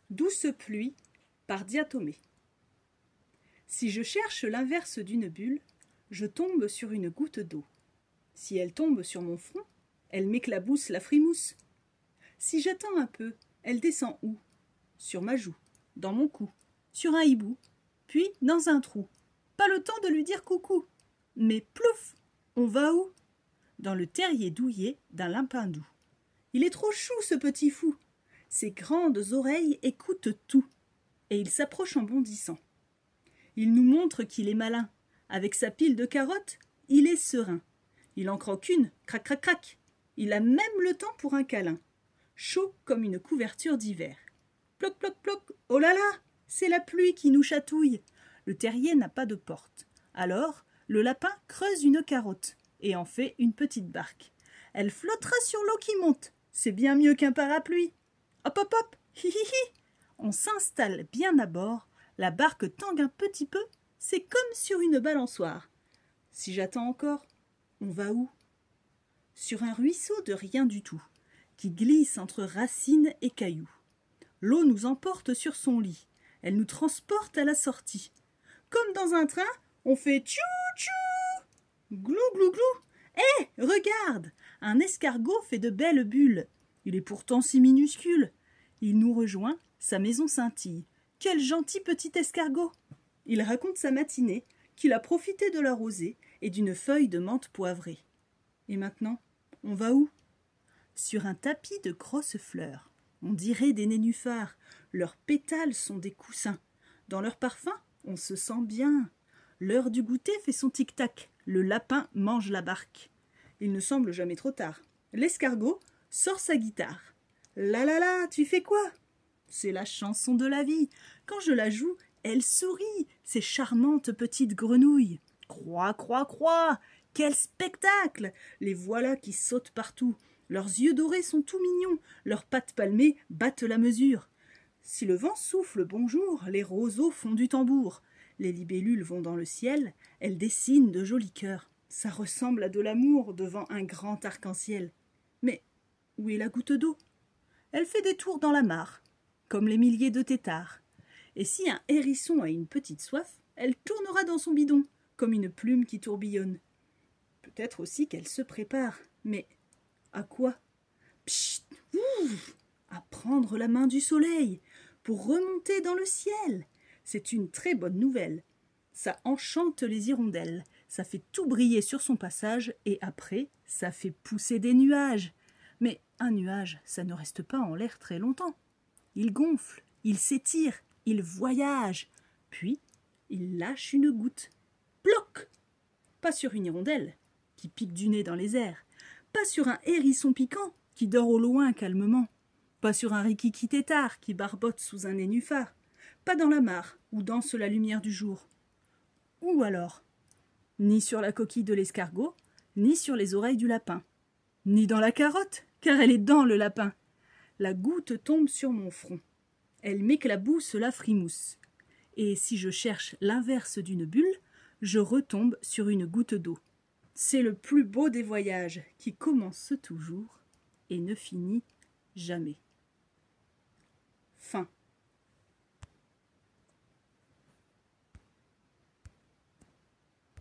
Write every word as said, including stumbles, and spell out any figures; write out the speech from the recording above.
Douce pluie par Diatomée. Si je cherche l'inverse d'une bulle, je tombe sur une goutte d'eau. Si elle tombe sur mon front, elle m'éclabousse la frimousse. Si j'attends un peu, elle descend où? Sur ma joue, dans mon cou, sur un hibou, puis dans un trou. Pas le temps de lui dire coucou. Mais plouf, on va où? Dans le terrier douillet d'un lapin doux. Il est trop chou, ce petit fou. Ses grandes oreilles écoutent tout, et il s'approche en bondissant. Il nous montre qu'il est malin. Avec sa pile de carottes, il est serein. Il en croque une, crac crac crac. Il a même le temps pour un câlin. Chaud comme une couverture d'hiver. Ploc ploc ploc, oh là là, c'est la pluie qui nous chatouille. Le terrier n'a pas de porte. Alors, le lapin creuse une carotte et en fait une petite barque. Elle flottera sur l'eau qui monte. C'est bien mieux qu'un parapluie. Hop hop hop, hi hi hi. On s'installe bien à bord. La barque tangue un petit peu. C'est comme sur une balançoire. Si j'attends encore, on va où? Sur un ruisseau de rien du tout, qui glisse entre racines et cailloux. L'eau nous emporte sur son lit. Elle nous transporte à la sortie. Comme dans un train, on fait tchou tchou, glou glou glou. Hé, regarde, un escargot fait de belles bulles. Il est pourtant si minuscule. Il nous rejoint, sa maison scintille. Quel gentil petit escargot! Il raconte sa matinée, qu'il a profité de la rosée et d'une feuille de menthe poivrée. Et maintenant, on va où? Sur un tapis de grosses fleurs. On dirait des nénuphars. Leurs pétales sont des coussins. Dans leur parfum, on se sent bien. L'heure du goûter fait son tic-tac. Le lapin mange la barque. Il ne semble jamais trop tard. L'escargot sort sa guitare. La la la, tu fais quoi? C'est la chanson de la vie. Quand je la joue, elle sourit, ces charmantes petites grenouilles. Croix, croix, croix, quel spectacle! Les voilà qui sautent partout. Leurs yeux dorés sont tout mignons, leurs pattes palmées battent la mesure. Si le vent souffle bonjour, les roseaux font du tambour. Les libellules vont dans le ciel, elles dessinent de jolis cœurs. Ça ressemble à de l'amour devant un grand arc-en-ciel. Mais où est la goutte d'eau? Elle fait des tours dans la mare, comme les milliers de têtards. Et si un hérisson a une petite soif, elle tournera dans son bidon, comme une plume qui tourbillonne. Peut-être aussi qu'elle se prépare, mais à quoi? Pchit, ouf, à prendre la main du soleil, pour remonter dans le ciel. C'est une très bonne nouvelle. Ça enchante les hirondelles, ça fait tout briller sur son passage, et après, ça fait pousser des nuages. Mais un nuage, ça ne reste pas en l'air très longtemps. Il gonfle, il s'étire, il voyage, puis il lâche une goutte. Ploc! Pas sur une hirondelle, qui pique du nez dans les airs, pas sur un hérisson piquant, qui dort au loin calmement, pas sur un rikiki tétard, qui barbote sous un nénuphar, pas dans la mare, où danse la lumière du jour. Où alors? Ni sur la coquille de l'escargot, ni sur les oreilles du lapin, ni dans la carotte, car elle est dans le lapin. La goutte tombe sur mon front. Elle m'éclabousse la frimousse. Et si je cherche l'inverse d'une bulle, je retombe sur une goutte d'eau. C'est le plus beau des voyages qui commence toujours et ne finit jamais. Fin.